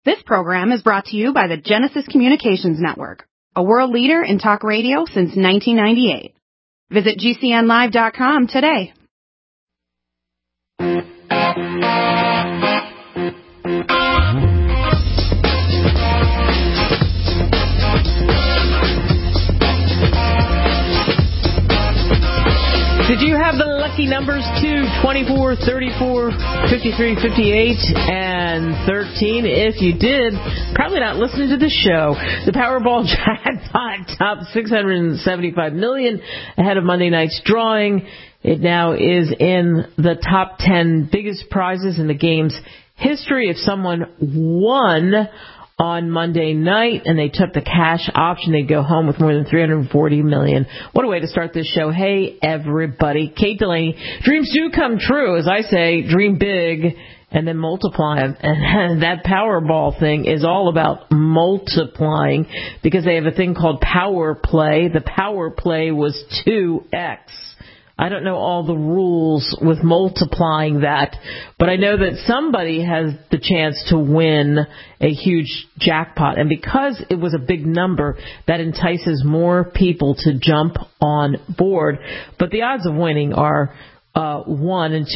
This program is brought to you by the Genesis Communications Network, a world leader in talk radio since 1998. Visit GCNlive.com today. Did you have the lucky numbers 2, 24, 34, 53, 58, and 13? If you did, probably not listening to the show. The Powerball jackpot topped $675 million ahead of Monday night's drawing. It now is in the top 10 biggest prizes in the game's history. If someone won on Monday night and they took the cash option, they'd go home with more than $340 million. What a way to start this show. Hey, everybody. Kate Delaney. Dreams do come true. As I say, dream big and then multiply them. And that Powerball thing is all about multiplying because they have a thing called Power Play. The Power Play was 2X. I don't know all the rules with multiplying that, but I know that somebody has the chance to win a huge jackpot. And because it was a big number, that entices more people to jump on board. But the odds of winning are 1 in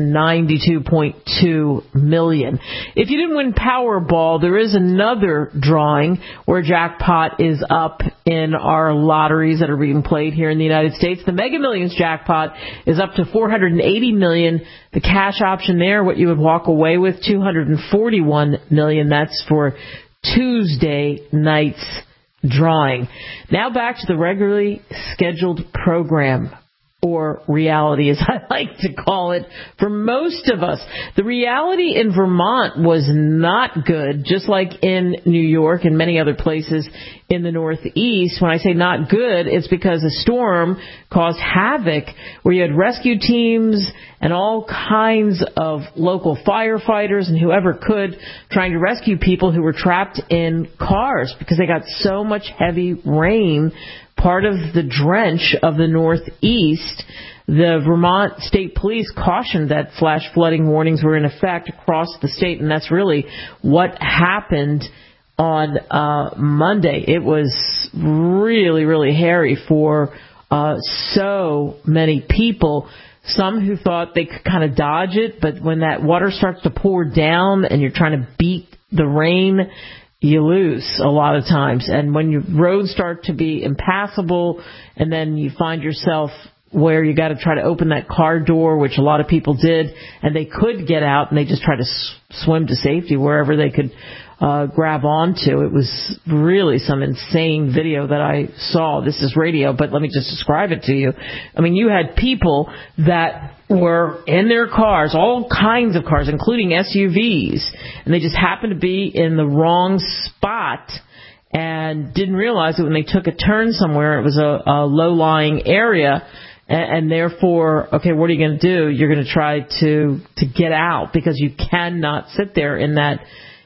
292.2 million. If you didn't win Powerball, there is another drawing where jackpot is up in our lotteries that are being played here in the United States. The Mega Millions jackpot is up to $480 million. The cash option there, what you would walk away with, $241 million. That's for Tuesday night's drawing. Now back to the regularly scheduled program, or reality, as I like to call it, for most of us. The reality in Vermont was not good, just like in New York and many other places in the Northeast. When I say not good, it's because a storm caused havoc where you had rescue teams and all kinds of local firefighters and whoever could trying to rescue people who were trapped in cars because they got so much heavy rain. Part of the drench of the Northeast, the Vermont State Police cautioned that flash flooding warnings were in effect across the state, and that's really what happened on Monday. It was really, really hairy for so many people. Some who thought they could kind of dodge it, but when that water starts to pour down and you're trying to beat the rain, you lose a lot of times. And when your roads start to be impassable and then you find yourself where you got to try to open that car door, which a lot of people did, and they could get out and they just try to swim to safety wherever they could grab onto. It was really some insane video that I saw. This is radio, but let me just describe it to you. I mean, you had people that were in their cars, all kinds of cars, including SUVs, and they just happened to be in the wrong spot and didn't realize that when they took a turn somewhere, it was a low-lying area, and therefore, okay, what are you going to do? You're going to try to get out because you cannot sit there in that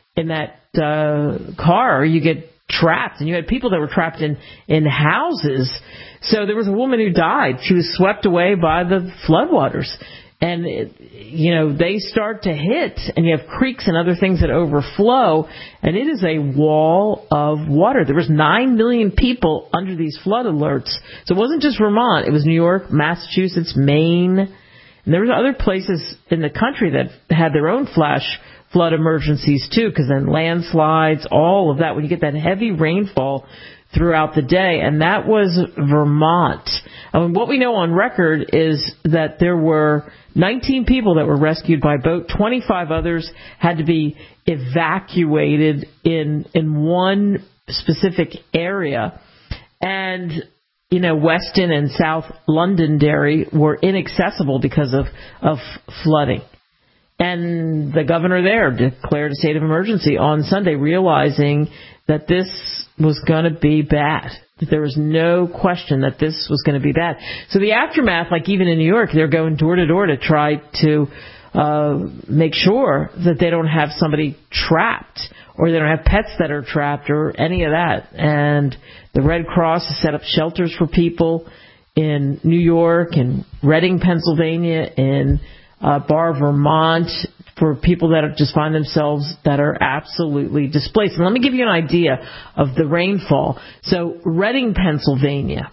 car, or you get trapped. And you had people that were trapped in houses. So there was a woman who died. She was swept away by the floodwaters. And, they start to hit, and you have creeks and other things that overflow, and it is a wall of water. There was 9 million people under these flood alerts. So it wasn't just Vermont. It was New York, Massachusetts, Maine. And there were other places in the country that had their own flash flood emergencies, too, because then landslides, all of that, when you get that heavy rainfall throughout the day. And that was Vermont. What we know on record is that there were 19 people that were rescued by boat. 25 others had to be evacuated in one specific area. And, Weston and South Londonderry were inaccessible because of flooding. And the governor there declared a state of emergency on Sunday, realizing that this was going to be bad, that there was no question that this was going to be bad. So the aftermath, like even in New York, they're going door to door to try to make sure that they don't have somebody trapped or they don't have pets that are trapped or any of that. And the Red Cross has set up shelters for people in New York and Reading, Pennsylvania, in Barre, Vermont, for people that just find themselves that are absolutely displaced. And let me give you an idea of the rainfall. So Reading, Pennsylvania,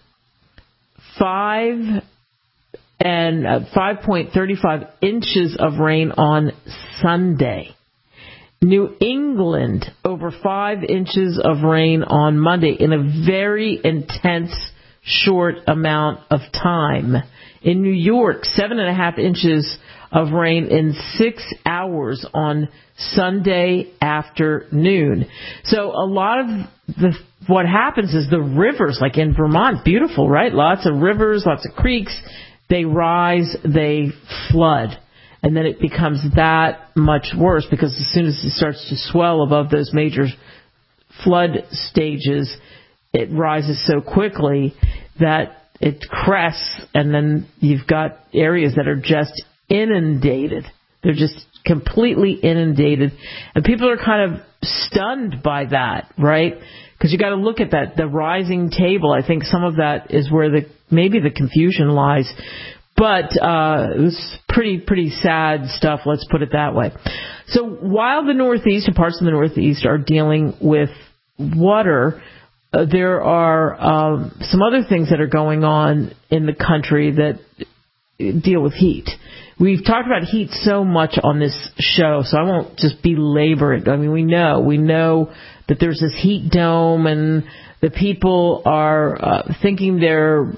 5.35 inches of rain on Sunday. New England, over 5 inches of rain on Monday in a very intense, short amount of time. In New York, 7.5 inches of rain in 6 hours on Sunday afternoon. So a lot of what happens is the rivers, like in Vermont, beautiful, right? Lots of rivers, lots of creeks, they rise, they flood. And then it becomes that much worse because as soon as it starts to swell above those major flood stages, it rises so quickly that it crests, and then you've got areas that are just inundated. They're just completely inundated. And people are kind of stunned by that, right? Because you got to look at that, the rising table. I think some of that is where maybe the confusion lies. But it was pretty sad stuff, let's put it that way. So while the Northeast and parts of the Northeast are dealing with water, there are some other things that are going on in the country that deal with heat. We've talked about heat so much on this show, so I won't just belabor it. I mean, we know that there's this heat dome, and the people are thinking they're,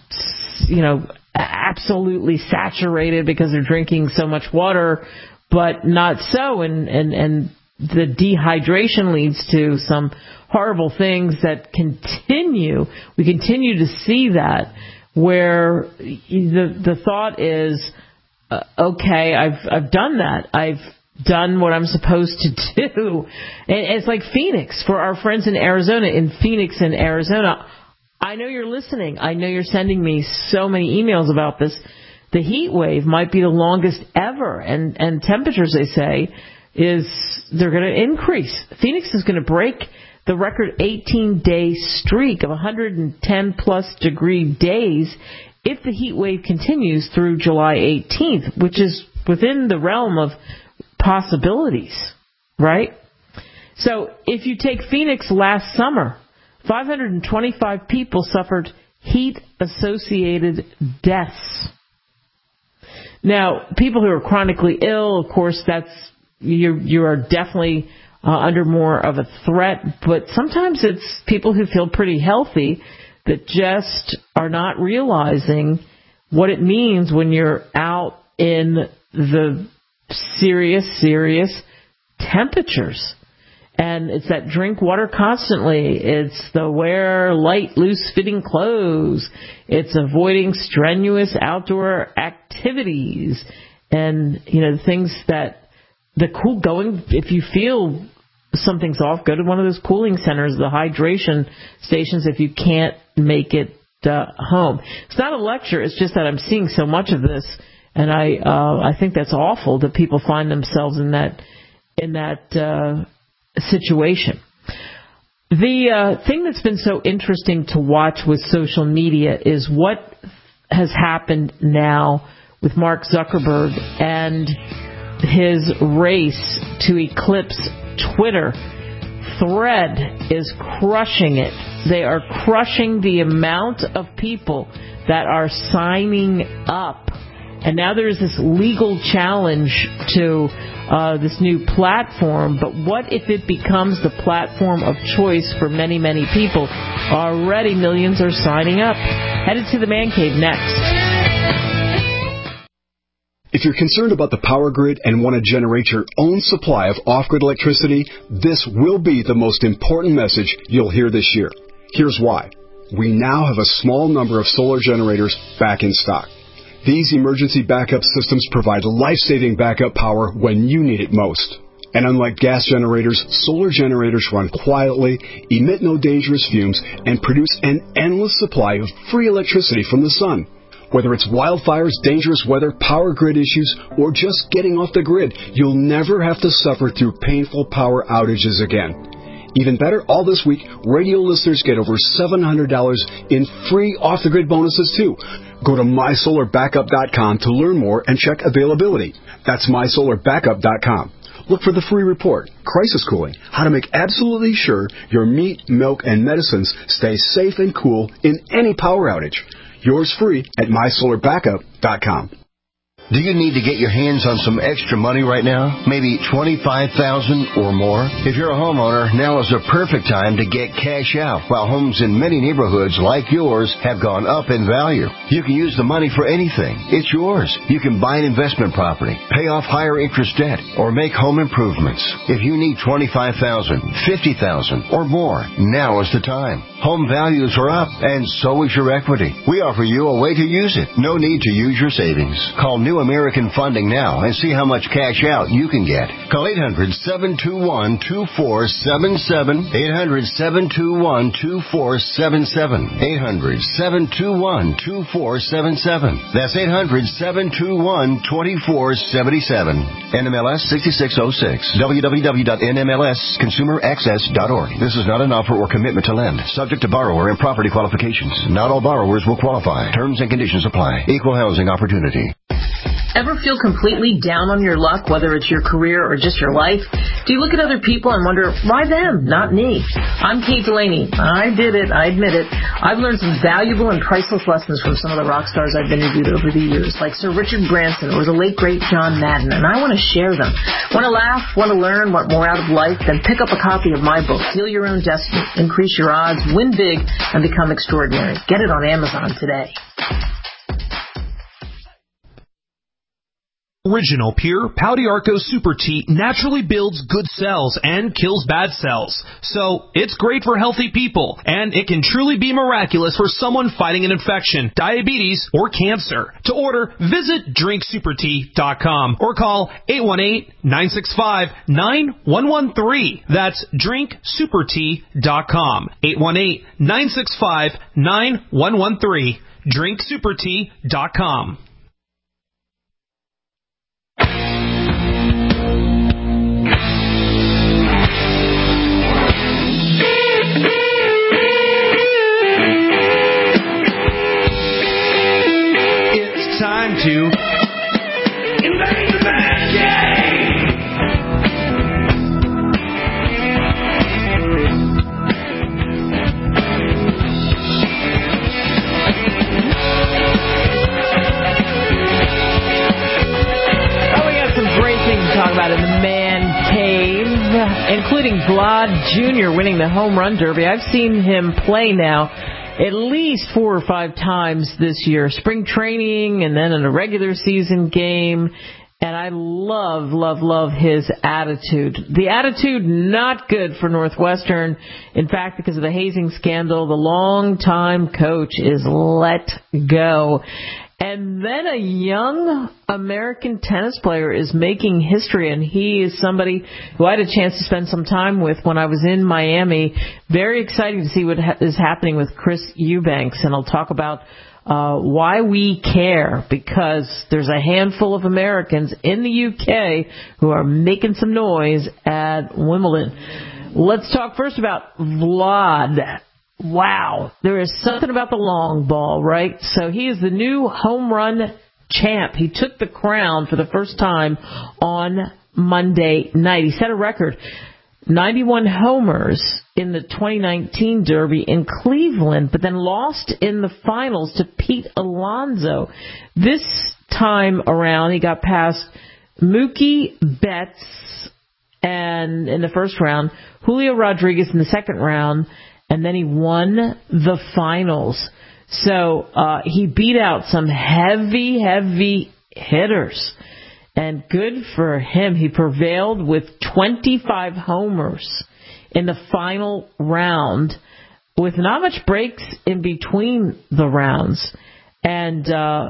absolutely saturated because they're drinking so much water, but not so, and the dehydration leads to some horrible things that continue. We continue to see that, where the thought is, okay, I've done that. I've done what I'm supposed to do. And it's like Phoenix, for our friends in Arizona, in Phoenix in Arizona. I know you're listening. I know you're sending me so many emails about this. The heat wave might be the longest ever, and temperatures, they say, they're going to increase. Phoenix is going to break the record 18-day streak of 110-plus degree days if the heat wave continues through July 18th, which is within the realm of possibilities, right? So if you take Phoenix last summer, 525 people suffered heat-associated deaths. Now, people who are chronically ill, of course, you are definitely under more of a threat, but sometimes it's people who feel pretty healthy that just are not realizing what it means when you're out in the serious temperatures. And it's that drink water constantly. It's the wear light, loose-fitting clothes. It's avoiding strenuous outdoor activities. And, the things that if you feel something's off, go to one of those cooling centers, the hydration stations, if you can't make it home. It's not a lecture. It's just that I'm seeing so much of this. And I think that's awful that people find themselves in that situation. The thing that's been so interesting to watch with social media is what has happened now with Mark Zuckerberg and his race to eclipse Twitter. Thread is crushing it. They are crushing the amount of people that are signing up. And now there's this legal challenge to this new platform. But what if it becomes the platform of choice for many, many people? Already millions are signing up. Headed to the Man Cave next. If you're concerned about the power grid and want to generate your own supply of off-grid electricity, this will be the most important message you'll hear this year. Here's why. We now have a small number of solar generators back in stock. These emergency backup systems provide life-saving backup power when you need it most. And unlike gas generators, solar generators run quietly, emit no dangerous fumes, and produce an endless supply of free electricity from the sun. Whether it's wildfires, dangerous weather, power grid issues, or just getting off the grid, you'll never have to suffer through painful power outages again. Even better, all this week, radio listeners get over $700 in free off-the-grid bonuses, too. Go to MySolarBackup.com to learn more and check availability. That's MySolarBackup.com. Look for the free report, Crisis Cooling, how to make absolutely sure your meat, milk, and medicines stay safe and cool in any power outage. Yours free at MySolarBackup.com. Do you need to get your hands on some extra money right now? Maybe $25,000 or more? If you're a homeowner, now is the perfect time to get cash out while homes in many neighborhoods like yours have gone up in value. You can use the money for anything. It's yours. You can buy an investment property, pay off higher interest debt, or make home improvements. If you need $25,000, $50,000 or more, now is the time. Home values are up, and so is your equity. We offer you a way to use it. No need to use your savings. Call New American Funding now and see how much cash out you can get. Call 800-721-2477. 800-721-2477. 800-721-2477. That's 800-721-2477. NMLS 6606. www.nmlsconsumeraccess.org. This is not an offer or commitment to lend. Subject to borrower and property qualifications. Not all borrowers will qualify. Terms and conditions apply. Equal housing opportunity. Ever feel completely down on your luck, whether it's your career or just your life? Do you look at other people and wonder, why them, not me? I'm Kate Delaney. I did it. I admit it. I've learned some valuable and priceless lessons from some of the rock stars I've interviewed over the years, like Sir Richard Branson or the late, great John Madden, and I want to share them. Want to laugh, want to learn, want more out of life? Then pick up a copy of my book, Heal Your Own Destiny, Increase Your Odds, Win Big, and Become Extraordinary. Get it on Amazon today. Original Pure Pau-d'Arco Super Tea naturally builds good cells and kills bad cells. So, it's great for healthy people, and it can truly be miraculous for someone fighting an infection, diabetes, or cancer. To order, visit drinksupertea.com or call 818-965-9113. That's drinksupertea.com. 818-965-9113. drinksupertea.com. Time to invade the bad game. Oh, we got some great things to talk about in the Man Cave, including Vlad Jr. winning the Home Run Derby. I've seen him play now at least 4 or 5 times this year. Spring training and then in a regular season game. And I love his attitude. The attitude not good for Northwestern. In fact, because of the hazing scandal, the longtime coach is let go. And then a young American tennis player is making history, and he is somebody who I had a chance to spend some time with when I was in Miami. Very exciting to see what is happening with Chris Eubanks, and I'll talk about why we care, because there's a handful of Americans in the UK who are making some noise at Wimbledon. Let's talk first about Vlad. Wow, there is something about the long ball, right? So he is the new home run champ. He took the crown for the first time on Monday night. He set a record, 91 homers in the 2019 Derby in Cleveland, but then lost in the finals to Pete Alonso. This time around, he got past Mookie Betts and in the first round, Julio Rodriguez in the second round, and then he won the finals. So he beat out some heavy hitters. And good for him. He prevailed with 25 homers in the final round with not much breaks in between the rounds. And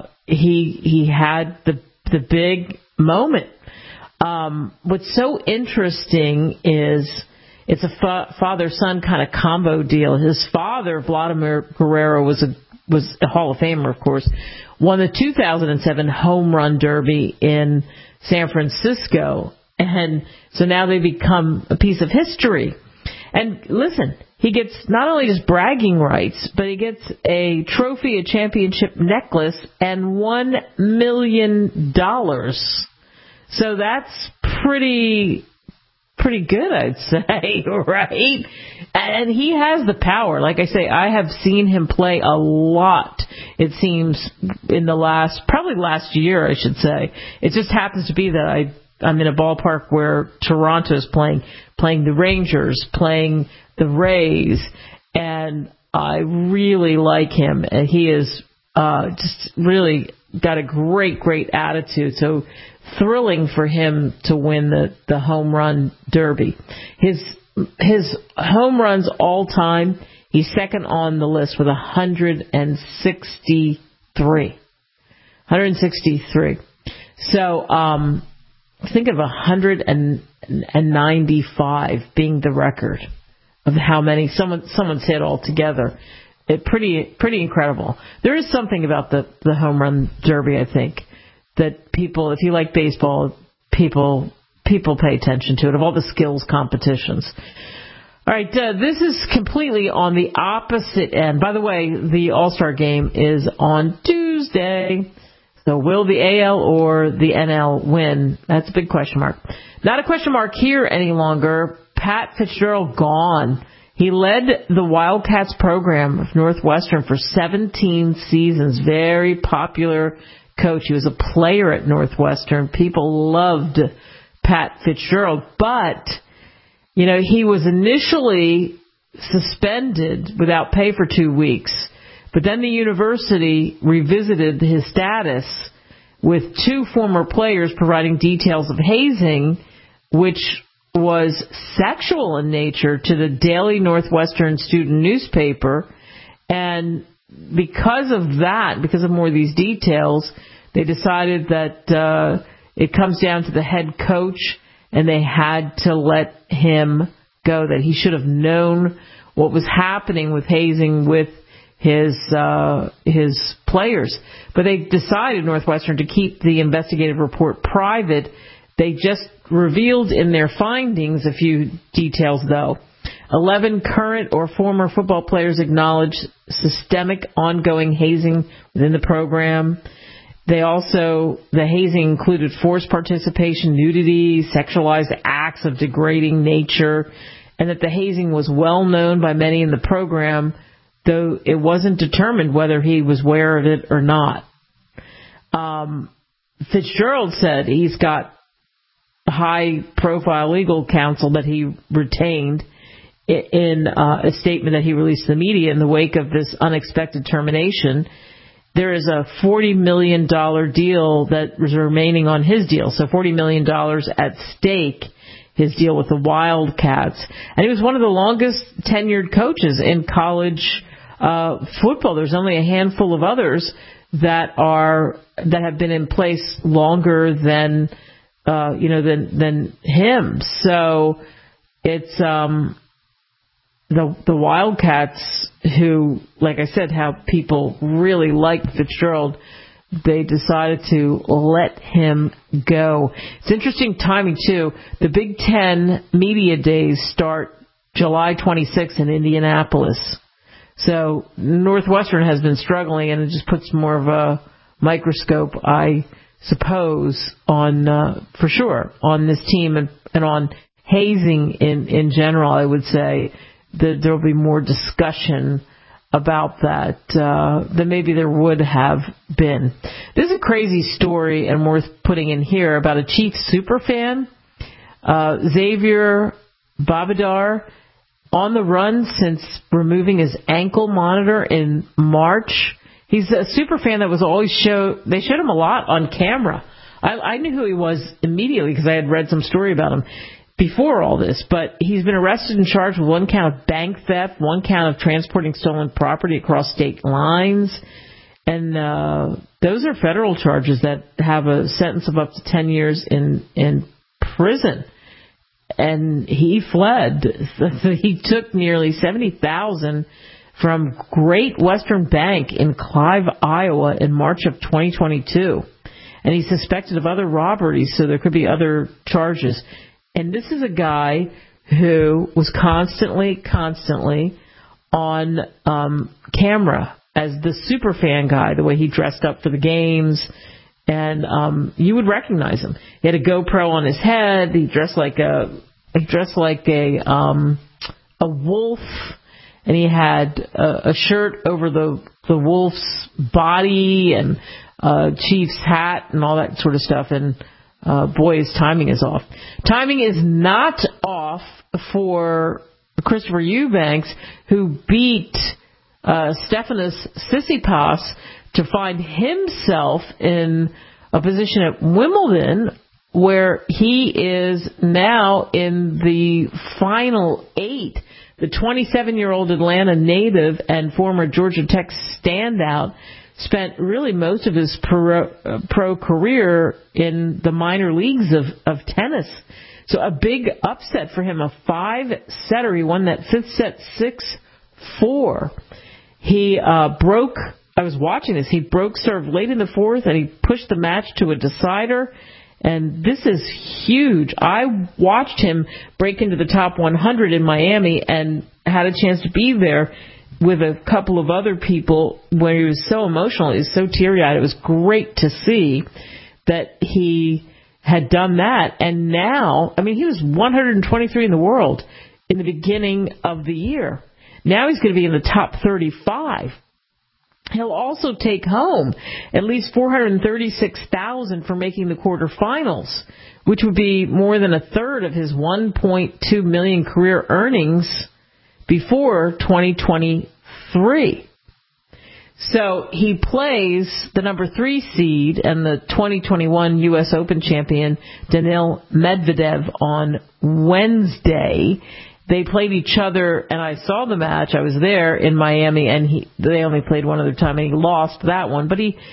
he had the big moment. What's so interesting is it's a father-son kind of combo deal. His father, Vladimir Guerrero, was a Hall of Famer, of course, won the 2007 Home Run Derby in San Francisco. And so now they become a piece of history. And listen, he gets not only just bragging rights, but he gets a trophy, a championship necklace, and $1 million. So that's pretty good, I'd say, right? And he has the power. Like I say, I have seen him play a lot, it seems, in the probably last year, I should say. It just happens to be that I'm in a ballpark where Toronto's playing the Rangers, playing the Rays, and I really like him. And he is just really got a great attitude. So thrilling for him to win the home run derby. His home runs all time, he's second on the list with 163. So think of 195 being the record of how many someone's hit altogether. Pretty incredible. There is something about the home run derby, I think, that people, if you like baseball, people pay attention to it, of all the skills competitions. All right, this is completely on the opposite end. By the way, the All-Star game is on Tuesday. So will the AL or the NL win? That's a big question mark. Not a question mark here any longer. Pat Fitzgerald gone. He led the Wildcats program of Northwestern for 17 seasons. Very popular coach. He was a player at Northwestern. People loved Pat Fitzgerald, but he was initially suspended without pay for 2 weeks, but then the university revisited his status with 2 former players providing details of hazing, which was sexual in nature, to the Daily Northwestern student newspaper. And because of more of these details, they decided that it comes down to the head coach, and they had to let him go, that he should have known what was happening with hazing with his players. But they decided, Northwestern, to keep the investigative report private. They just revealed in their findings a few details, though. 11 current or former football players acknowledged systemic ongoing hazing within the program. The hazing included forced participation, nudity, sexualized acts of degrading nature, and that the hazing was well known by many in the program, though it wasn't determined whether he was aware of it or not. Fitzgerald said he's got high-profile legal counsel that he retained in a statement that he released to the media in the wake of this unexpected termination. There is a $40 million deal that was remaining on his deal, so $40 million at stake, his deal with the Wildcats. And he was one of the longest tenured coaches in college football. There's only a handful of others that have been in place longer than him. So it's the Wildcats, who, like I said, how people really liked Fitzgerald, they decided to let him go. It's interesting timing, too. The Big Ten Media Days start July 26th in Indianapolis. So Northwestern has been struggling, and it just puts more of a microscope, I suppose, on for sure, on this team and on hazing in general. I would say that there will be more discussion about that than maybe there would have been. This is a crazy story and worth putting in here about a Chiefs superfan, Xavier Babadar, on the run since removing his ankle monitor in March. He's a superfan that was always they showed him a lot on camera. I knew who he was immediately because I had read some story about him before all this, but he's been arrested and charged with 1 count of bank theft, 1 count of transporting stolen property across state lines, and those are federal charges that have a sentence of up to 10 years in prison. And he fled. He took nearly $70,000 from Great Western Bank in Clive, Iowa in March of 2022. And he's suspected of other robberies, so there could be other charges. And this is a guy who was constantly on camera as the super fan guy, the way he dressed up for the games, and you would recognize him. He had a GoPro on his head. He dressed like a wolf, and he had a shirt over the wolf's body and Chief's hat and all that sort of stuff. And boy, his timing is off. Timing is not off for Christopher Eubanks, who beat Stefanos Tsitsipas to find himself in a position at Wimbledon where he is now in the final 8. The 27-year-old Atlanta native and former Georgia Tech standout spent really most of his pro career in the minor leagues of tennis. So a big upset for him, a 5-setter. He won that 5th set 6-4. He broke, I was watching this, he broke serve late in the 4th and he pushed the match to a decider. And this is huge. I watched him break into the top 100 in Miami and had a chance to be there with a couple of other people where he was so emotional. He was so teary-eyed. It was great to see that he had done that. And now, I mean, he was 123 in the world in the beginning of the year. Now he's going to be in the top 35. He'll also take home at least $436,000 for making the quarterfinals, which would be more than a third of his $1.2 million career earnings before 2023. So he plays the number 3 seed and the 2021 U.S. Open champion Daniil Medvedev on Wednesday. They played each other, and I saw the match. I was there in Miami, and they only played one other time, and he lost that one. But he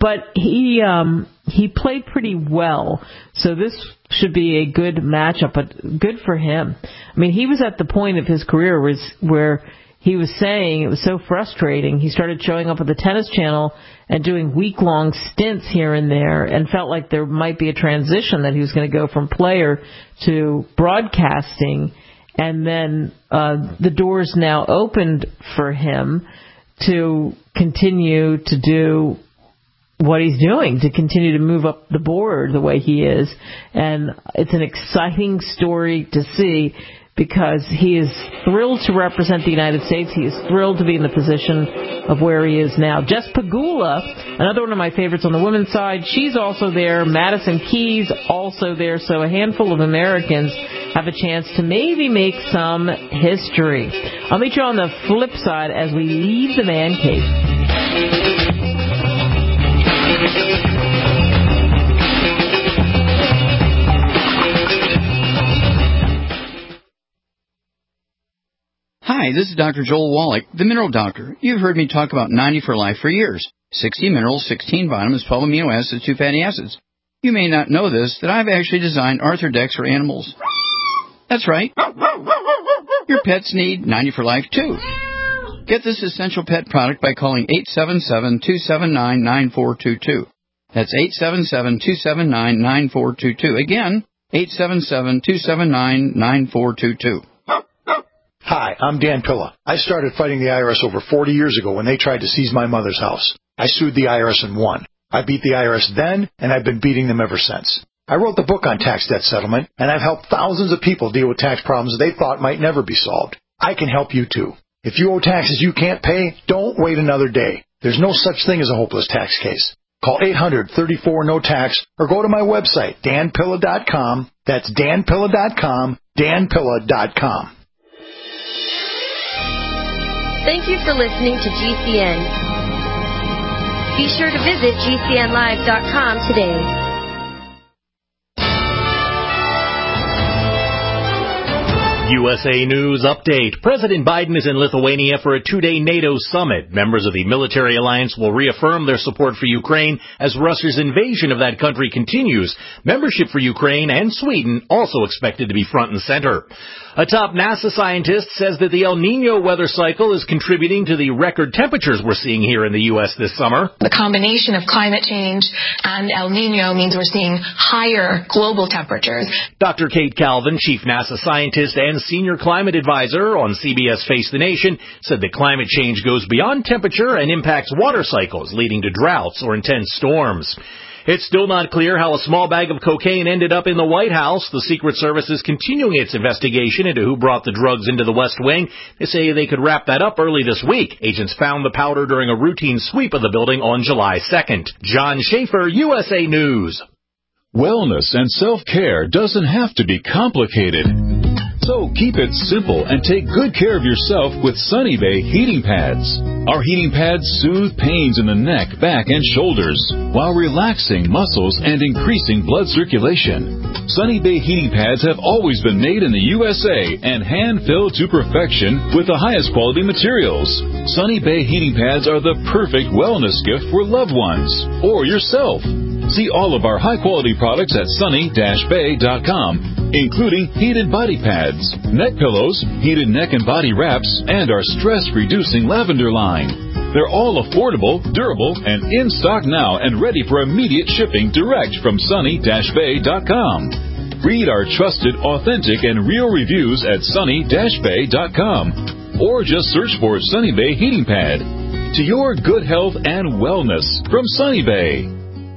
played pretty well. So this should be a good matchup, but good for him. I mean, he was at the point of his career where he was saying it was so frustrating. He started showing up at the Tennis Channel and doing week-long stints here and there, and felt like there might be a transition, that he was going to go from player to broadcasting. And then the door's now opened for him to continue to do what he's doing, to continue to move up the board the way he is. And it's an exciting story to see, because he is thrilled to represent the United States. He is thrilled to be in the position of where he is now. Jess Pegula, another one of my favorites on the women's side, she's also there. Madison Keys also there. So a handful of Americans have a chance to maybe make some history. I'll meet you on the flip side as we leave the man cave. Hi, this is Dr. Joel Wallach, the Mineral Doctor. You've heard me talk about 90 for Life for years. 60 minerals, 16 vitamins, 12 amino acids, 2 fatty acids. You may not know this, that I've actually designed Arthrodex for animals. That's right. Your pets need 90 for Life, too. Get this essential pet product by calling 877-279-9422. That's 877-279-9422. Again, 877-279-9422. Hi, I'm Dan Pilla. I started fighting the IRS over 40 years ago when they tried to seize my mother's house. I sued the IRS and won. I beat the IRS then, and I've been beating them ever since. I wrote the book on tax debt settlement, and I've helped thousands of people deal with tax problems they thought might never be solved. I can help you too. If you owe taxes you can't pay, don't wait another day. There's no such thing as a hopeless tax case. Call 800-34-NO-TAX or go to my website, danpilla.com. That's danpilla.com, danpilla.com. Thank you for listening to GCN. Be sure to visit GCNlive.com today. USA News Update. President Biden is in Lithuania for a 2-day NATO summit. Members of the military alliance will reaffirm their support for Ukraine as Russia's invasion of that country continues. Membership for Ukraine and Sweden also expected to be front and center. A top NASA scientist says that the El Niño weather cycle is contributing to the record temperatures we're seeing here in the U.S. this summer. The combination of climate change and El Niño means we're seeing higher global temperatures. Dr. Kate Calvin, chief NASA scientist and UN's senior climate advisor on CBS Face the Nation said that climate change goes beyond temperature and impacts water cycles, leading to droughts or intense storms. It's still not clear how a small bag of cocaine ended up in the White House. The Secret Service is continuing its investigation into who brought the drugs into the West Wing. They say they could wrap that up early this week. Agents found the powder during a routine sweep of the building on July 2nd. John Schaefer, USA News. Wellness and self-care doesn't have to be complicated. So keep it simple and take good care of yourself with Sunny Bay heating pads. Our heating pads soothe pains in the neck, back, and shoulders while relaxing muscles and increasing blood circulation. Sunny Bay heating pads have always been made in the USA and hand-filled to perfection with the highest quality materials. Sunny Bay heating pads are the perfect wellness gift for loved ones or yourself. See all of our high-quality products at sunny-bay.com, including heated body pads, neck pillows, heated neck and body wraps, and our stress-reducing lavender line. They're all affordable, durable, and in stock now and ready for immediate shipping direct from sunny-bay.com. Read our trusted, authentic, and real reviews at sunny-bay.com, or just search for Sunny Bay Heating Pad. To your good health and wellness from Sunny Bay.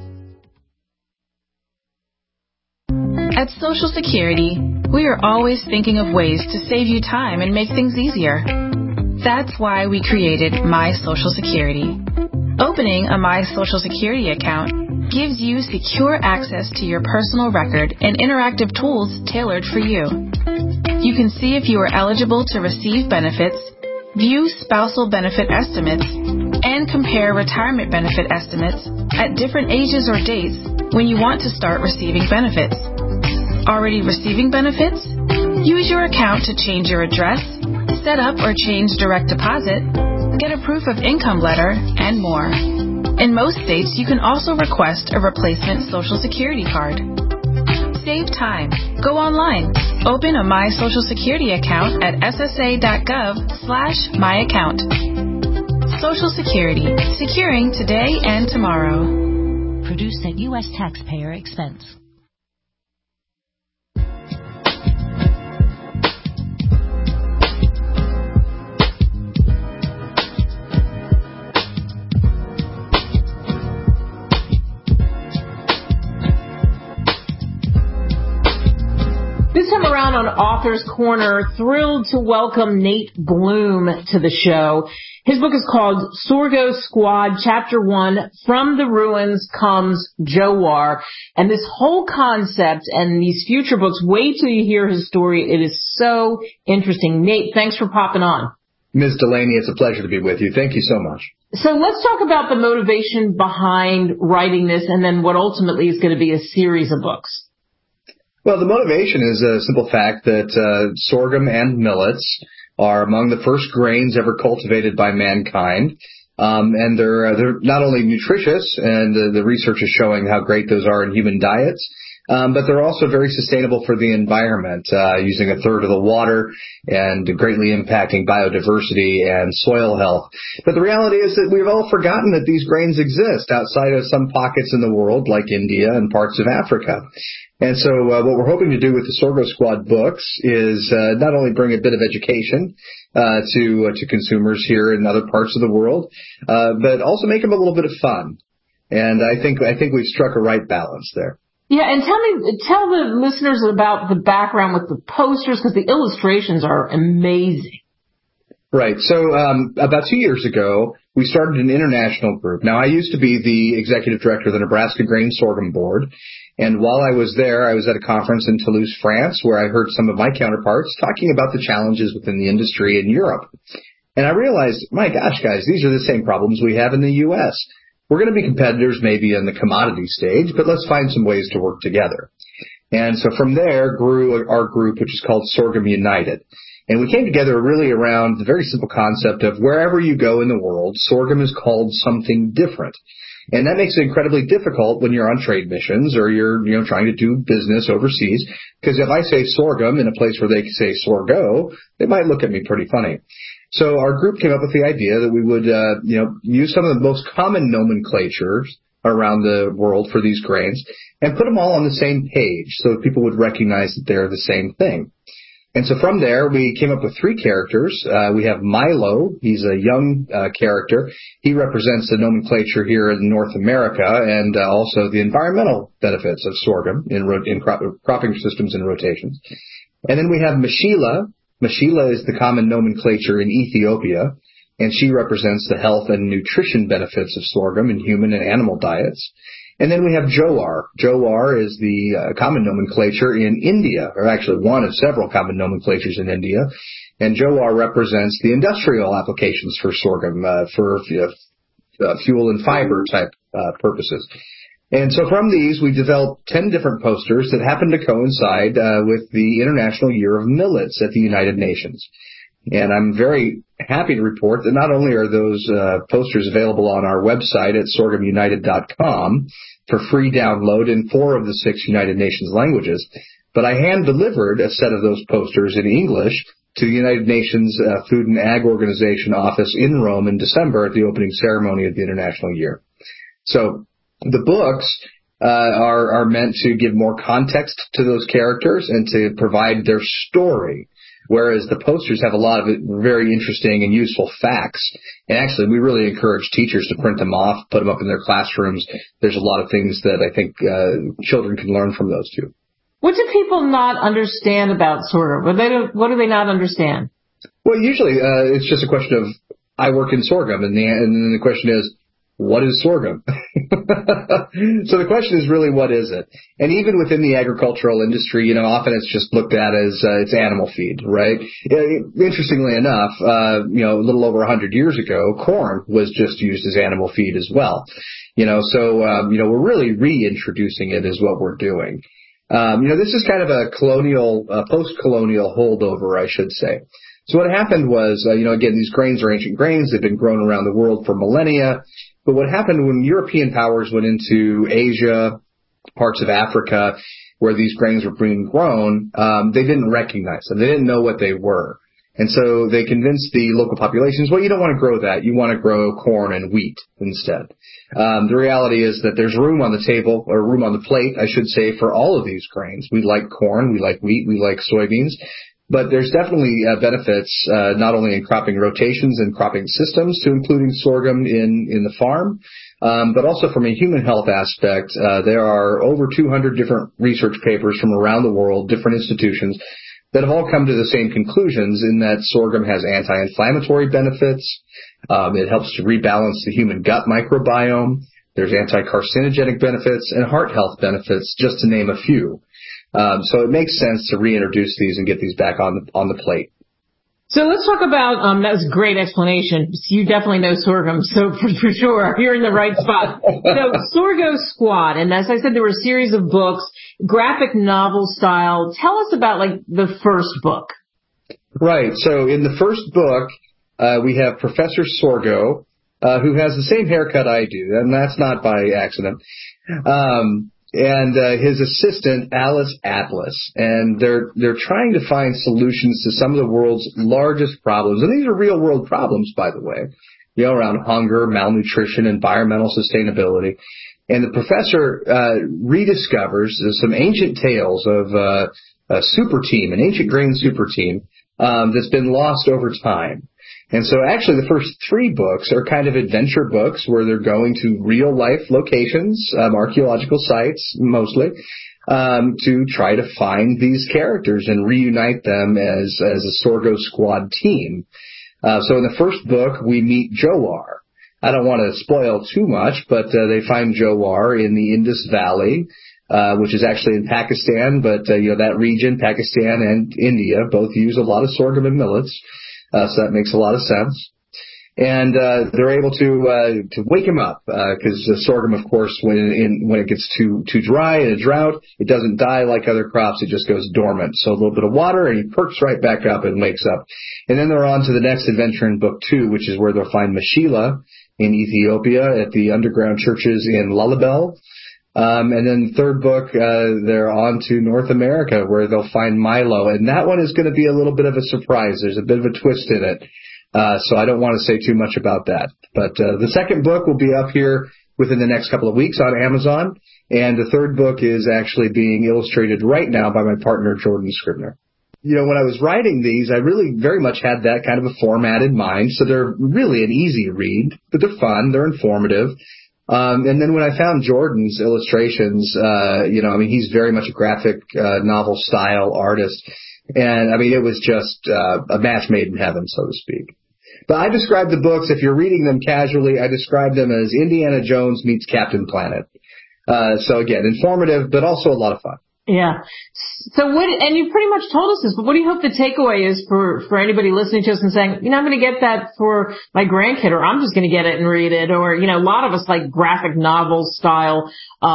At Social Security, we are always thinking of ways to save you time and make things easier. That's why we created My Social Security. Opening a My Social Security account gives you secure access to your personal record and interactive tools tailored for you. You can see if you are eligible to receive benefits, view spousal benefit estimates, and compare retirement benefit estimates at different ages or dates when you want to start receiving benefits. Already receiving benefits? Use your account to change your address, set up or change direct deposit, get a proof of income letter, and more. In most states, you can also request a replacement Social Security card. Save time. Go online. Open a My Social Security account at ssa.gov/myaccount. Social Security. Securing today and tomorrow. Produced at U.S. taxpayer expense. This time around on Author's Corner, thrilled to welcome Nate Bloom to the show. His book is called Sorgo Squad, Chapter 1, From the Ruins Comes Jowar. And this whole concept and these future books, wait till you hear his story. It is so interesting. Nate, thanks for popping on. Ms. Delaney, it's a pleasure to be with you. Thank you so much. So let's talk about the motivation behind writing this and then what ultimately is going to be a series of books. Well, the motivation is a simple fact that sorghum and millets are among the first grains ever cultivated by mankind. And they're not only nutritious, and the research is showing how great those are in human diets, but they're also very sustainable for the environment, using a third of the water and greatly impacting biodiversity and soil health. But the reality is that we've all forgotten that these grains exist outside of some pockets in the world, like India and parts of Africa. And so what we're hoping to do with the Sorgo Squad books is not only bring a bit of education to consumers here in other parts of the world, but also make them a little bit of fun. And I think we've struck a right balance there. Yeah, and tell the listeners about the background with the posters, because the illustrations are amazing. Right. So about 2 years ago, we started an international group. Now, I used to be the executive director of the Nebraska Grain Sorghum Board. And while I was there, I was at a conference in Toulouse, France, where I heard some of my counterparts talking about the challenges within the industry in Europe. And I realized, my gosh, guys, these are the same problems we have in the U.S. We're going to be competitors maybe in the commodity stage, but let's find some ways to work together. And so from there grew our group, which is called Sorghum United. And we came together really around the very simple concept of wherever you go in the world, sorghum is called something different. And that makes it incredibly difficult when you're on trade missions or you're, trying to do business overseas. Because if I say sorghum in a place where they say sorgo, they might look at me pretty funny. So our group came up with the idea that we would, use some of the most common nomenclatures around the world for these grains and put them all on the same page so that people would recognize that they're the same thing. And so from there, we came up with 3 characters. We have Milo. He's a young character. He represents the nomenclature here in North America and also the environmental benefits of sorghum in cropping systems and rotations. And then we have Mashila. Mashila is the common nomenclature in Ethiopia, and she represents the health and nutrition benefits of sorghum in human and animal diets. And then we have Jowar. Jowar is the common nomenclature in India, or actually one of several common nomenclatures in India. And Jowar represents the industrial applications for sorghum, for fuel and fiber type purposes. And so from these, we developed 10 different posters that happen to coincide with the International Year of Millets at the United Nations. And I'm very happy to report that not only are those posters available on our website at sorghumunited.com for free download in 4 of the 6 United Nations languages, but I hand-delivered a set of those posters in English to the United Nations Food and Ag Organization office in Rome in December at the opening ceremony of the International Year. So the books are meant to give more context to those characters and to provide their story, whereas the posters have a lot of very interesting and useful facts. And actually, we really encourage teachers to print them off, put them up in their classrooms. There's a lot of things that I think children can learn from those too. What do people not understand about sorghum? What do they not understand? Well, usually it's just a question of, I work in sorghum, and then the question is, what is sorghum? So the question is really, what is it? And even within the agricultural industry, often it's just looked at as it's animal feed, right? Interestingly enough, a little over 100 years ago, corn was just used as animal feed as well. So we're really reintroducing it is what we're doing. This is kind of a post-colonial holdover, I should say. So what happened was, again, these grains are ancient grains. They've been grown around the world for millennia. But what happened when European powers went into Asia, parts of Africa, where these grains were being grown, they didn't recognize them. They didn't know what they were. And so they convinced the local populations, well, you don't want to grow that. You want to grow corn and wheat instead. The reality is that there's room on the table, or room on the plate, I should say, for all of these grains. We like corn, we like wheat, we like soybeans. But there's definitely benefits, not only in cropping rotations and cropping systems, to including sorghum in the farm, but also from a human health aspect. There are over 200 different research papers from around the world, different institutions, that have all come to the same conclusions in that sorghum has anti-inflammatory benefits. It helps to rebalance the human gut microbiome. There's anti-carcinogenic benefits and heart health benefits, just to name a few. So it makes sense to reintroduce these and get these back on the plate. So let's talk about, that was a great explanation. You definitely know sorghum, so for sure, you're in the right spot. So Sorgo Squad, and as I said, there were a series of books, graphic novel style. Tell us about, the first book. Right, so in the first book, we have Professor Sorgo, who has the same haircut I do, and that's not by accident. And his assistant, Alice Atlas. And they're trying to find solutions to some of the world's largest problems. And these are real world problems, by the way, around hunger, malnutrition, environmental sustainability. And the professor rediscovers some ancient tales of a super team, an ancient grain super team, that's been lost over time. And so actually the first 3 books are kind of adventure books where they're going to real life locations, archaeological sites mostly, to try to find these characters and reunite them as a Sorgo Squad team. So in the first book, we meet Jowar. I don't want to spoil too much, but they find Jowar in the Indus Valley, which is actually in Pakistan, but that region, Pakistan and India, both use a lot of sorghum and millets. So that makes a lot of sense. And they're able to wake him up, because sorghum, of course, when it gets too dry in a drought, it doesn't die like other crops. It just goes dormant. So a little bit of water, and he perks right back up and wakes up. And then they're on to the next adventure in book 2, which is where they'll find Mashila in Ethiopia at the underground churches in Lullabelle. And then the third book, they're on to North America, where they'll find Milo. And that one is going to be a little bit of a surprise. There's a bit of a twist in it. So I don't want to say too much about that. But the second book will be up here within the next couple of weeks on Amazon. And the third book is actually being illustrated right now by my partner, Jordan Scribner. when I was writing these, I really very much had that kind of a format in mind. So they're really an easy read, but they're fun, they're informative. And then when I found Jordan's illustrations, he's very much a graphic novel style artist. And it was just a match made in heaven, so to speak. But I describe the books, if you're reading them casually, I describe them as Indiana Jones meets Captain Planet. So again, informative, but also a lot of fun. Yeah. So and you pretty much told us this, but what do you hope the takeaway is for anybody listening to us and saying, I'm going to get that for my grandkid, or I'm just going to get it and read it, or, a lot of us like graphic novel style,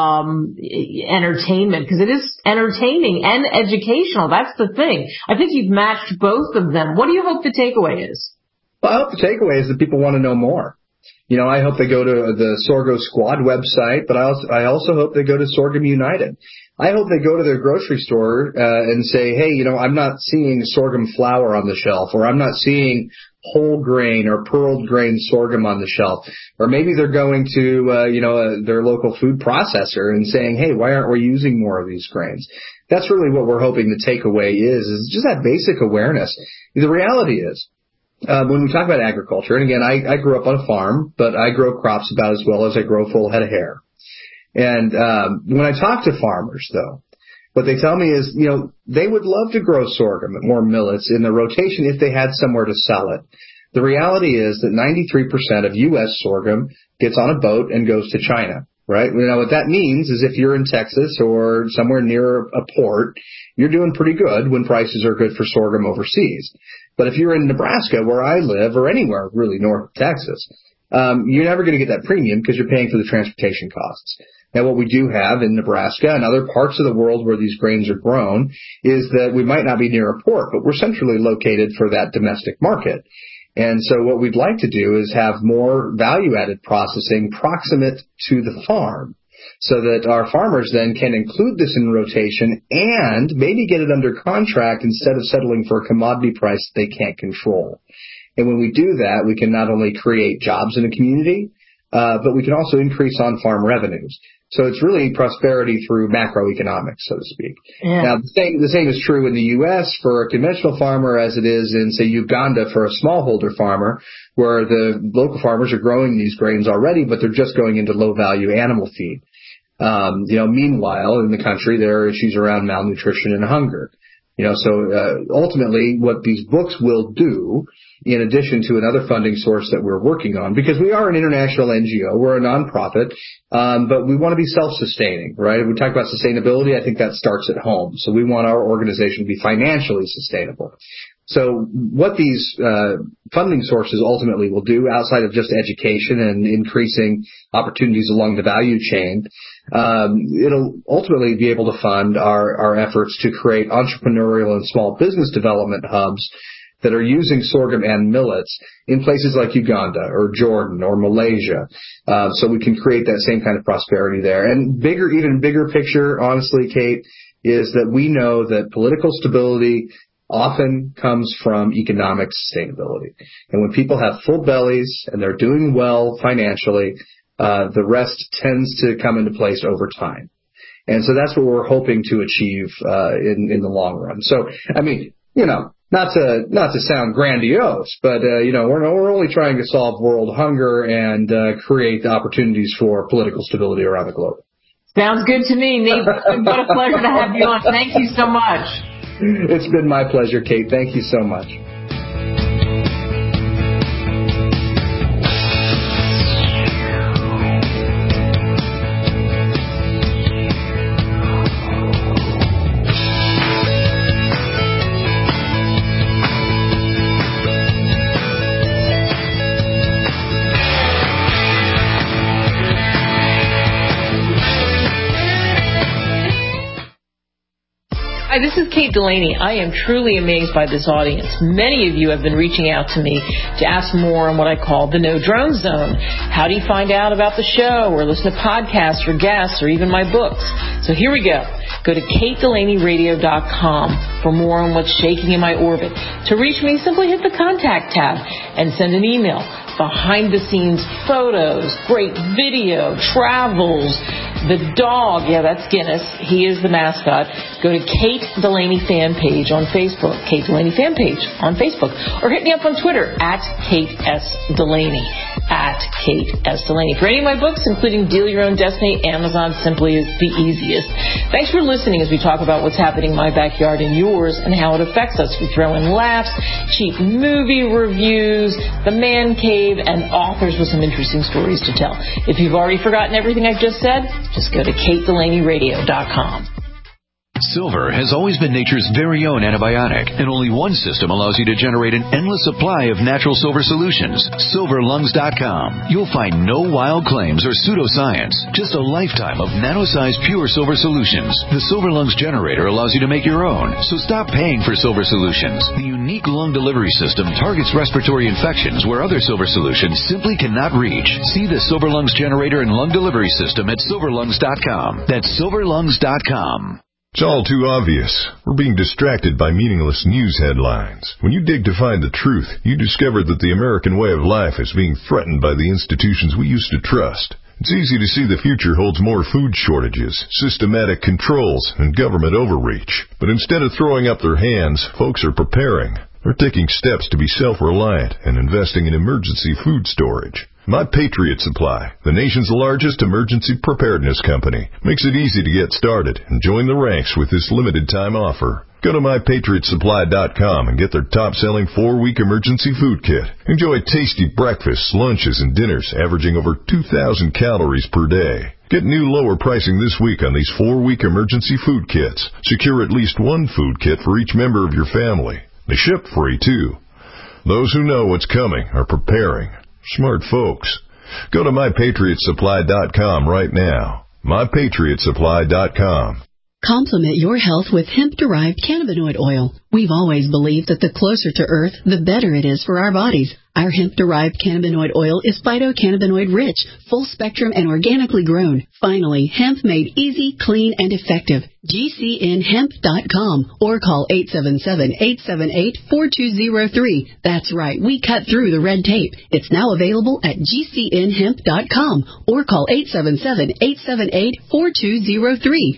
entertainment, because it is entertaining and educational. That's the thing. I think you've matched both of them. What do you hope the takeaway is? Well, I hope the takeaway is that people want to know more. I hope they go to the Sorgo Squad website, but I also hope they go to Sorghum United. I hope they go to their grocery store and say, hey, I'm not seeing sorghum flour on the shelf, or I'm not seeing whole grain or pearled grain sorghum on the shelf. Or maybe they're going to, their local food processor and saying, hey, why aren't we using more of these grains? That's really what we're hoping the takeaway is just that basic awareness. The reality is, when we talk about agriculture, and again, I grew up on a farm, but I grow crops about as well as I grow a full head of hair. And when I talk to farmers, though, what they tell me is, they would love to grow sorghum and more millets in the rotation if they had somewhere to sell it. The reality is that 93% of U.S. sorghum gets on a boat and goes to China, right? What that means is if you're in Texas or somewhere near a port, you're doing pretty good when prices are good for sorghum overseas. But if you're in Nebraska, where I live, or anywhere really north of Texas, you're never going to get that premium because you're paying for the transportation costs. Now, what we do have in Nebraska and other parts of the world where these grains are grown is that we might not be near a port, but we're centrally located for that domestic market. And so what we'd like to do is have more value-added processing proximate to the farm so that our farmers then can include this in rotation and maybe get it under contract instead of settling for a commodity price that they can't control. And when we do that, we can not only create jobs in a community, but we can also increase on-farm revenues. So it's really prosperity through macroeconomics, so to speak. Yeah. Now, the same is true in the U.S. for a conventional farmer as it is in, say, Uganda for a smallholder farmer, where the local farmers are growing these grains already, but they're just going into low-value animal feed. Meanwhile, in the country, there are issues around malnutrition and hunger. So ultimately, what these books will do, in addition to another funding source that we're working on, because we are an international NGO, we're a nonprofit, but we want to be self-sustaining, right? If we talk about sustainability, I think that starts at home. So we want our organization to be financially sustainable. So what these funding sources ultimately will do, outside of just education and increasing opportunities along the value chain, it'll ultimately be able to fund our efforts to create entrepreneurial and small business development hubs that are using sorghum and millets in places like Uganda or Jordan or Malaysia, so we can create that same kind of prosperity there. And even bigger picture, honestly, Kate, is that we know that political stability often comes from economic sustainability. And when people have full bellies and they're doing well financially, the rest tends to come into place over time. And so that's what we're hoping to achieve in the long run. So, not to sound grandiose, but we're only trying to solve world hunger and create opportunities for political stability around the globe. Sounds good to me, Nate. What a pleasure to have you on. Thank you so much. It's been my pleasure, Kate. Thank you so much. Hi, this is Kate Delaney. I am truly amazed by this audience. Many of you have been reaching out to me to ask more on what I call the No Drone Zone. How do you find out about the show or listen to podcasts or guests or even my books? So here we go. Go to KateDelaneyRadio.com for more on what's shaking in my orbit. To reach me, simply hit the contact tab and send an email. Behind-the-scenes photos, great video, travels, the dog, yeah, that's Guinness. He is the mascot. Go to Kate Delaney fan page on Facebook, Kate Delaney fan page on Facebook, or hit me up on Twitter at Kate S. Delaney, at Kate S. Delaney. For any of my books, including Deal Your Own Destiny, Amazon simply is the easiest. Thanks for listening as we talk about what's happening in my backyard and yours and how it affects us. We throw in laughs, cheap movie reviews, the man cave, and authors with some interesting stories to tell. If you've already forgotten everything I've just said, just go to KateDelaneyRadio.com. Silver has always been nature's very own antibiotic, and only one system allows you to generate an endless supply of natural silver solutions. SilverLungs.com. You'll find no wild claims or pseudoscience, just a lifetime of nano-sized pure silver solutions. The Silver Lungs generator allows you to make your own, so stop paying for silver solutions. The unique lung delivery system targets respiratory infections where other silver solutions simply cannot reach. See the Silver Lungs generator and lung delivery system at SilverLungs.com. That's SilverLungs.com. It's all too obvious. We're being distracted by meaningless news headlines. When you dig to find the truth, you discover that the American way of life is being threatened by the institutions we used to trust. It's easy to see the future holds more food shortages, systematic controls, and government overreach. But instead of throwing up their hands, folks are preparing. They're taking steps to be self-reliant and investing in emergency food storage. My Patriot Supply, the nation's largest emergency preparedness company, makes it easy to get started and join the ranks with this limited-time offer. Go to MyPatriotSupply.com and get their top-selling 4-week emergency food kit. Enjoy tasty breakfasts, lunches, and dinners averaging over 2,000 calories per day. Get new lower pricing this week on these 4-week emergency food kits. Secure at least one food kit for each member of your family. They ship free, too. Those who know what's coming are preparing. Smart folks. Go to MyPatriotSupply.com right now. MyPatriotSupply.com. Complement your health with hemp-derived cannabinoid oil. We've always believed that the closer to Earth, the better it is for our bodies. Our hemp-derived cannabinoid oil is phytocannabinoid-rich, full-spectrum, and organically grown. Finally, hemp made easy, clean, and effective. GCNHemp.com or call 877-878-4203. That's right, we cut through the red tape. It's now available at GCNHemp.com or call 877-878-4203.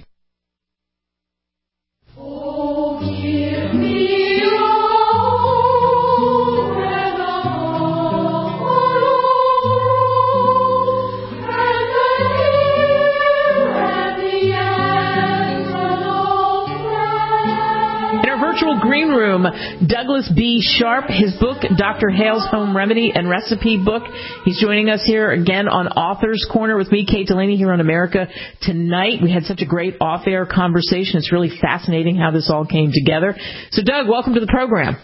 Green Room, Douglas B. Sharp, his book, Dr. Hale's Home Remedy and Recipe Book. He's joining us here again on Author's Corner with me, Kate Delaney, here on America Tonight. We had such a great off-air conversation. It's really fascinating how this all came together. So, Doug, welcome to the program.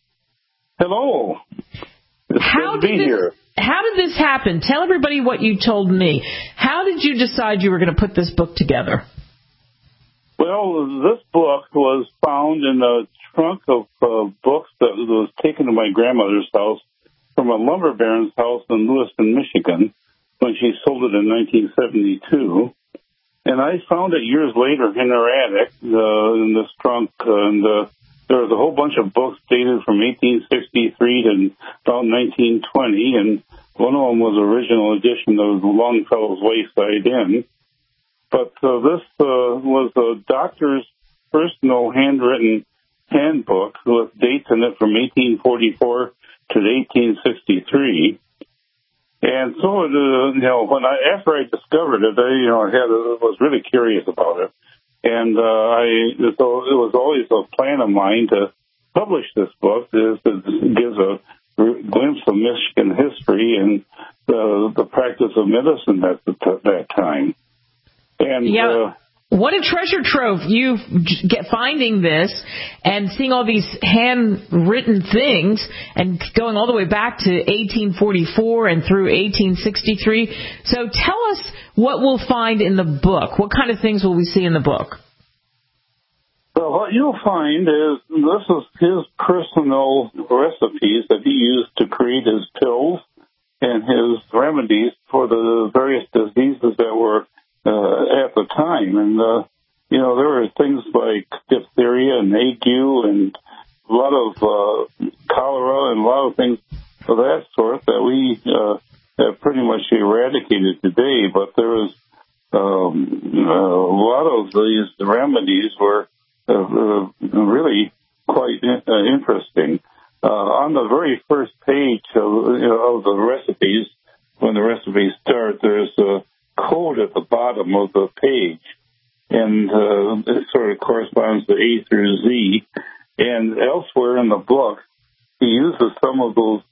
Hello. It's good to be here. How did this happen? Tell everybody what you told me. How did you decide you were going to put this book together? Well, this book was found in a trunk of books that was taken to my grandmother's house from a lumber baron's house in Lewiston, Michigan, when she sold it in 1972. And I found it years later in her attic in this trunk, and there was a whole bunch of books dated from 1863 to about 1920, and one of them was an original edition of Longfellow's Wayside Inn. But this was a doctor's personal handwritten handbook with dates in it from 1844 to 1863. And so, after I discovered it, I was really curious about it. And so it was always a plan of mine to publish this book. It gives a glimpse of Michigan history and the practice of medicine at that time. And what a treasure trove you get finding this and seeing all these handwritten things and going all the way back to 1844 and through 1863. So tell us what we'll find in the book. What kind of things will we see in the book? Well, what you'll find is this is his personal recipes that he used to create his pills and his remedies for the various diseases that were at the time. And, there were dengue and a lot of cholera and a lot of things of that sort that we have pretty much eradicated today. But there was a lot of these remedies were really quite interesting. On the very first page of the recipes, when the recipes start, there's a code at the bottom of the page, and it sort of corresponds to A through Z. And elsewhere in the book, he uses some of those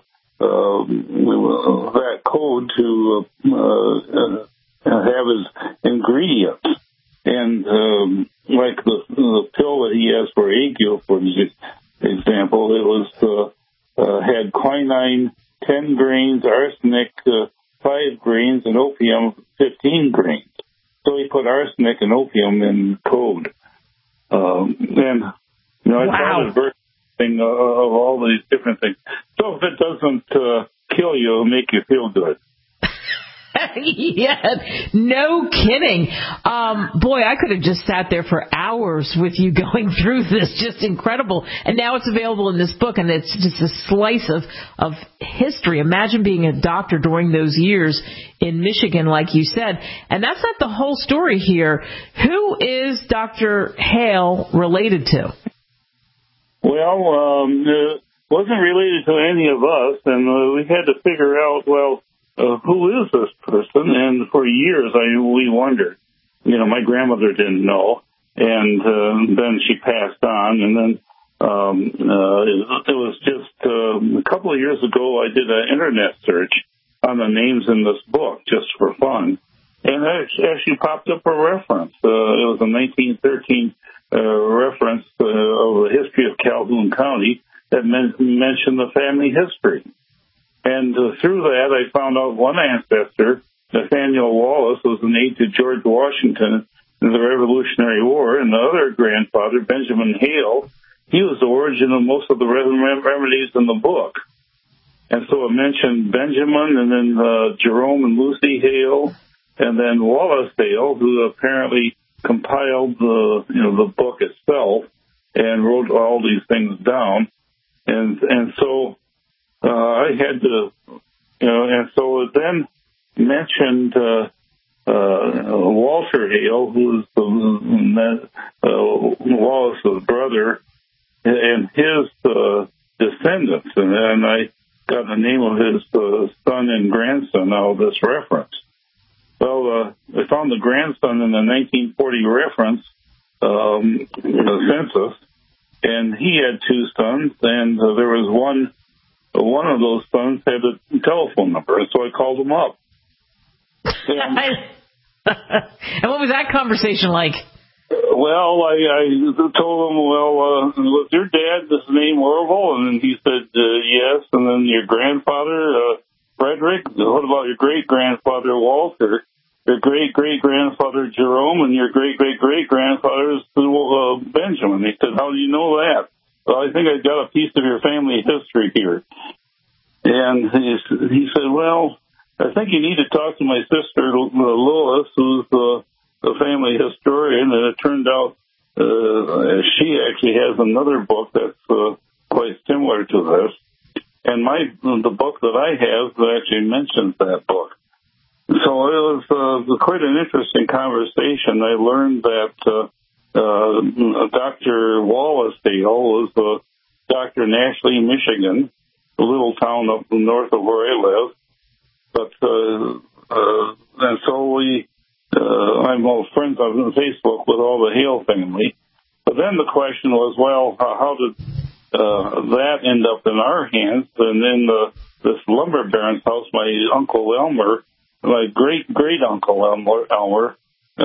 that code to have his ingredients. And like the pill that he has for ague, for example, it was had quinine 10 grains, arsenic 5 grains, and opium 15 grains. So he put arsenic and opium in code. And I found it very interesting of all these different things. So if it doesn't kill you, it'll make you feel good. Yeah, no kidding. Boy, I could have just sat there for hours with you going through this. Just incredible. And now it's available in this book, and it's just a slice of history. Imagine being a doctor during those years in Michigan, like you said. And that's not the whole story here. Who is Dr. Hale related to? Well, it wasn't related to any of us, and we had to figure out, who is this person? And for years, we wondered. My grandmother didn't know, and then she passed on. And then it was just a couple of years ago, I did an internet search on the names in this book just for fun, and it actually popped up a reference. It was a 1913 reference of the history of Calhoun County that mentioned the family history. And through that, I found out one ancestor, Nathaniel Wallace, was an aide to George Washington in the Revolutionary War, and the other grandfather, Benjamin Hale, he was the origin of most of the remedies in the book. And so it mentioned Benjamin, and then Jerome and Lucy Hale, and then Wallace Hale, who apparently compiled the book itself and wrote all these things down. And so I had to, and so it then mentioned Walter Hale, who was Wallace's brother, and his descendants. And I got the name of his son and grandson out of this reference. Well, I found the grandson in the 1940 reference census, and he had 2 sons, and there was one of those sons had a telephone number, and so I called him up. And what was that conversation like? Well, I told him, was your dad this name Orville? And he said, yes. And then your grandfather, Frederick? What about your great-grandfather, Walter? Your great-great-grandfather, Jerome? And your great-great-great-grandfather is Benjamin. He said, how do you know that? Well, I think I got a piece of your family history here. And he said, well, I think you need to talk to my sister, Lois, who's the family historian. And it turned out she actually has another book that's quite similar to this. And the book that I have actually mentions that book. So it was quite an interesting conversation. I learned that Dr. Wallace Hale was a doctor in Ashley, Michigan, a little town up north of where I live. But and so I'm all friends on Facebook with all the Hale family. But then the question was, well, how did that end up in our hands? And in this lumber baron's house, my Uncle Elmer, my great Uncle Elmer,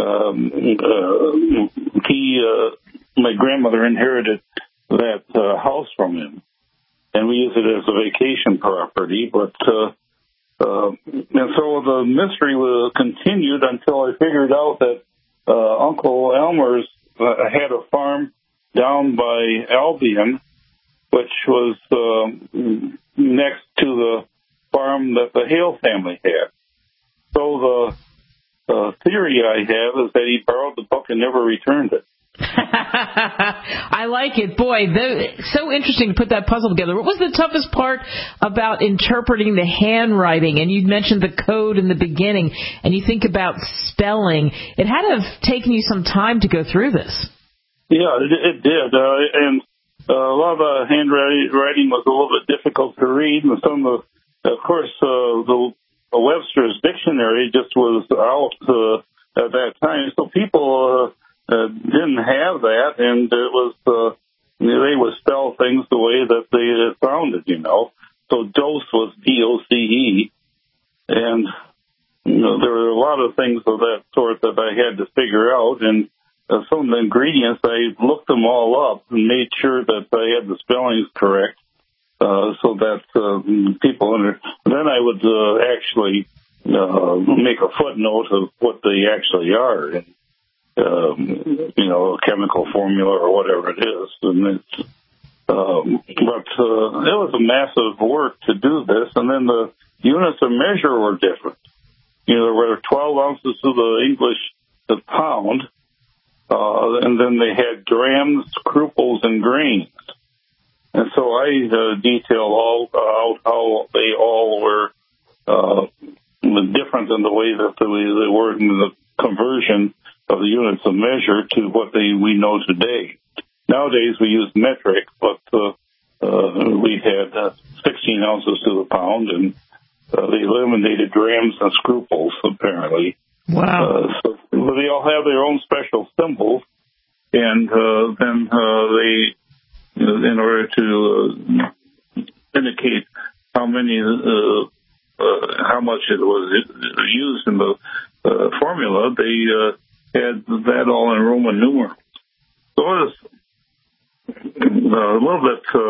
my grandmother inherited that house from him, and we use it as a vacation property. But and so the mystery continued until I figured out that Uncle Elmer's had a farm down by Albion, which was next to the farm that the Hale family had. So the theory I have is that he borrowed the book and never returned it. I like it. Boy, so interesting to put that puzzle together. What was the toughest part about interpreting the handwriting? And you mentioned the code in the beginning, and you think about spelling. It had to have taken you some time to go through this. Yeah, it did. And a lot of the handwriting was a little bit difficult to read. And some of course, the Webster's dictionary just was out at that time. So people didn't have that, and it was they would spell things the way that they found it, So dose was D-O-C-E, and there were a lot of things of that sort that I had to figure out, and some of the ingredients, I looked them all up and made sure that I had the spellings correct, so that people then I would actually make a footnote of what they actually are, and a chemical formula or whatever it is. And it's, but it was a massive work to do this. And then the units of measure were different. There were 12 ounces of the English the pound, and then they had grams, scruples, and grains. And so I detailed all out how they all were different in the way that they were in the conversion of the units of measure to what we know today. Nowadays we use metric, but we had 16 ounces to the pound, and they eliminated grams and scruples, apparently. Wow. So they all have their own special symbols, and then they, in order to indicate how much it was used in the formula, they had that all in Roman numerals. So it was a little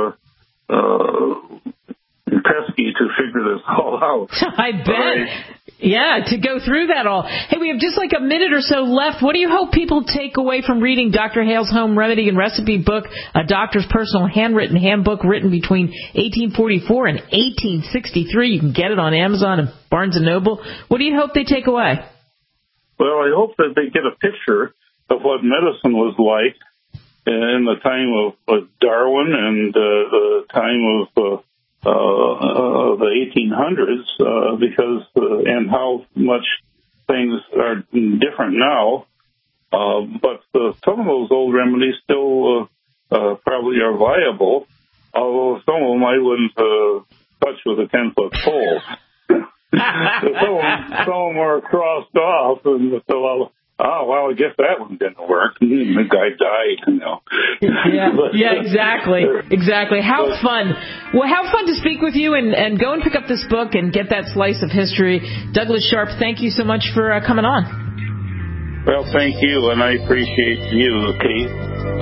bit pesky to figure this all out. I bet. Yeah, to go through that all. Hey, we have just like a minute or so left. What do you hope people take away from reading Dr. Hale's Home Remedy and Recipe Book, a doctor's personal handwritten handbook written between 1844 and 1863? You can get it on Amazon and Barnes & Noble. What do you hope they take away? Well, I hope that they get a picture of what medicine was like in the time of Darwin and the time of the 1800s, because and how much things are different now. But some of those old remedies still probably are viable, although some of them I wouldn't touch with a 10-foot pole. some of them are crossed off, and so well, I guess that one didn't work. The guy died, Yeah, exactly. How fun. Well, how fun to speak with you, and go and pick up this book and get that slice of history. Douglas Sharp, thank you so much for coming on. Well, thank you, and I appreciate you, Kate.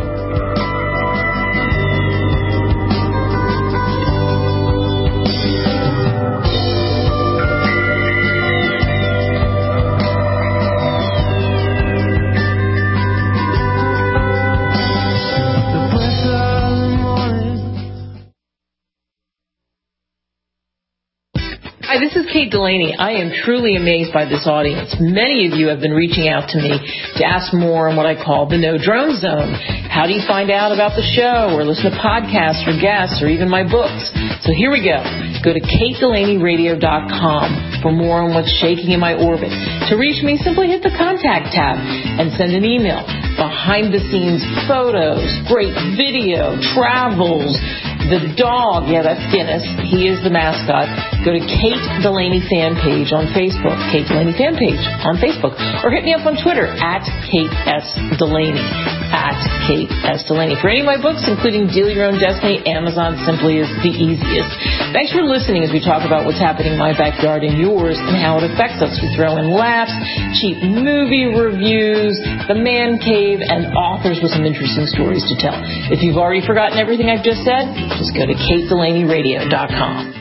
Hi, this is Kate Delaney. I am truly amazed by this audience. Many of you have been reaching out to me to ask more on what I call the No Drone Zone. How do you find out about the show or listen to podcasts or guests or even my books? So here we go. Go to KateDelaneyRadio.com for more on what's shaking in my orbit. To reach me, simply hit the contact tab and send an email. Behind the scenes photos, great video, travels, the dog, that's Guinness. He is the mascot. Go to Kate Delaney fan page on Facebook, Kate Delaney fan page on Facebook, or hit me up on Twitter at Kate S. Delaney, at Kate S. Delaney. For any of my books, including Deal Your Own Destiny, Amazon simply is the easiest. Thanks for listening as we talk about what's happening in my backyard and yours and how it affects us. We throw in laughs, cheap movie reviews, the man cave, and authors with some interesting stories to tell. If you've already forgotten everything I've just said, just go to KateDelaneyRadio.com.